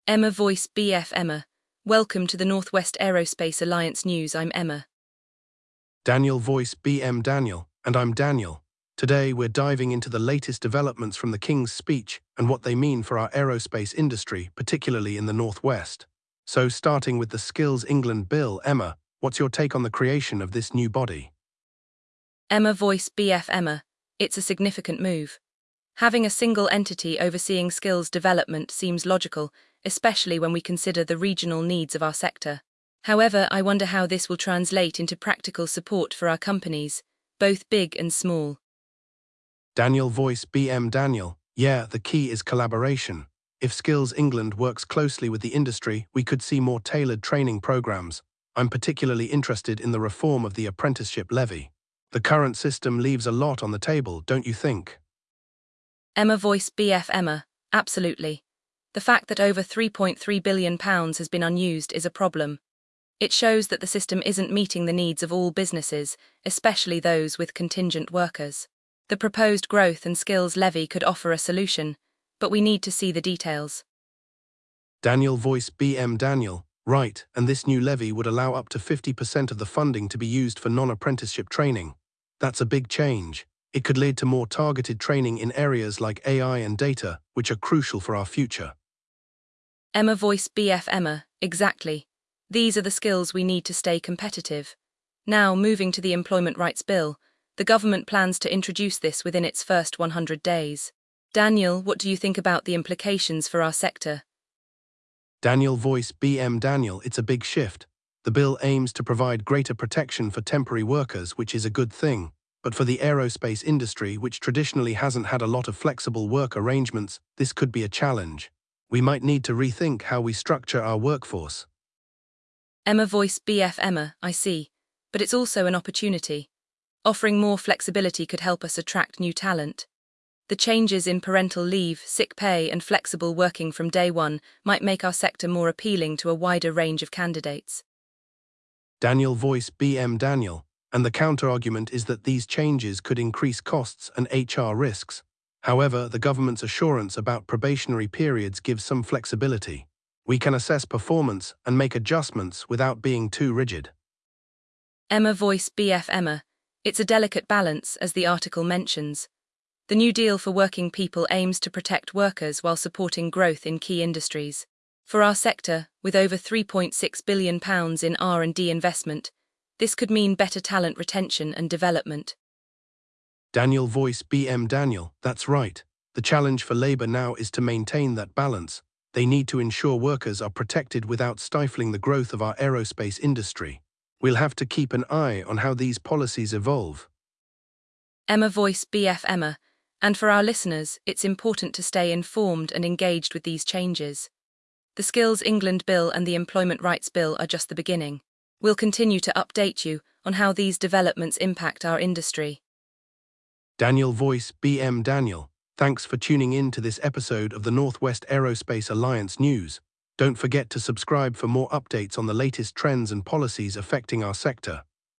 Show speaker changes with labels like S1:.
S1: Emma Voice BF Emma. Welcome to the Northwest Aerospace Alliance News. I'm Emma.
S2: Daniel Voice BM Daniel, and I'm Daniel. Today we're diving into the latest developments from the King's speech and what they mean for our aerospace industry, particularly in the Northwest. So starting with the Skills England Bill, Emma, what's your take on the creation of this new body?
S1: Emma Voice BF Emma. It's a significant move. Having a single entity overseeing skills development seems logical, especially when we consider the regional needs of our sector. However, I wonder how this will translate into practical support for our companies, both big and small.
S2: Daniel Voice BM Daniel, yeah, the key is collaboration. If Skills England works closely with the industry, we could see more tailored training programs. I'm particularly interested in the reform of the apprenticeship levy. The current system leaves a lot on the table, don't you think?
S1: Emma Voice BF Emma. Absolutely. The fact that over £3.3 billion has been unused is a problem. It shows that the system isn't meeting the needs of all businesses, especially those with contingent workers. The proposed growth and skills levy could offer a solution, but we need to see the details.
S2: Daniel Voice BM Daniel, right, and this new levy would allow up to 50% of the funding to be used for non-apprenticeship training. That's a big change. It could lead to more targeted training in areas like AI and data, which are crucial for our future.
S1: Emma Voice BF Emma, exactly. These are the skills we need to stay competitive. Now, moving to the Employment Rights Bill, the government plans to introduce this within its first 100 days. Daniel, what do you think about the implications for our sector?
S2: Daniel Voice BM Daniel, it's a big shift. The bill aims to provide greater protection for temporary workers, which is a good thing. But for the aerospace industry, which traditionally hasn't had a lot of flexible work arrangements, this could be a challenge. We might need to rethink how we structure our workforce.
S1: Emma Voice BF Emma, I see. But it's also an opportunity. Offering more flexibility could help us attract new talent. The changes in parental leave, sick pay, and flexible working from day one might make our sector more appealing to a wider range of candidates.
S2: Daniel Voice BM Daniel, and the counter-argument is that these changes could increase costs and HR risks. However, the government's assurance about probationary periods gives some flexibility. We can assess performance and make adjustments without being too rigid.
S1: Emma Voice BF Emma. It's a delicate balance, as the article mentions. The New Deal for Working People aims to protect workers while supporting growth in key industries. For our sector, with over £3.6 billion in R&D investment, this could mean better talent retention and development.
S2: Daniel Voice BM Daniel, that's right. The challenge for Labour now is to maintain that balance. They need to ensure workers are protected without stifling the growth of our aerospace industry. We'll have to keep an eye on how these policies evolve.
S1: Emma Voice BF Emma. And for our listeners, it's important to stay informed and engaged with these changes. The Skills England Bill and the Employment Rights Bill are just the beginning. We'll continue to update you on how these developments impact our industry.
S2: Daniel Voice BM Daniel, thanks for tuning in to this episode of the Northwest Aerospace Alliance News. Don't forget to subscribe for more updates on the latest trends and policies affecting our sector.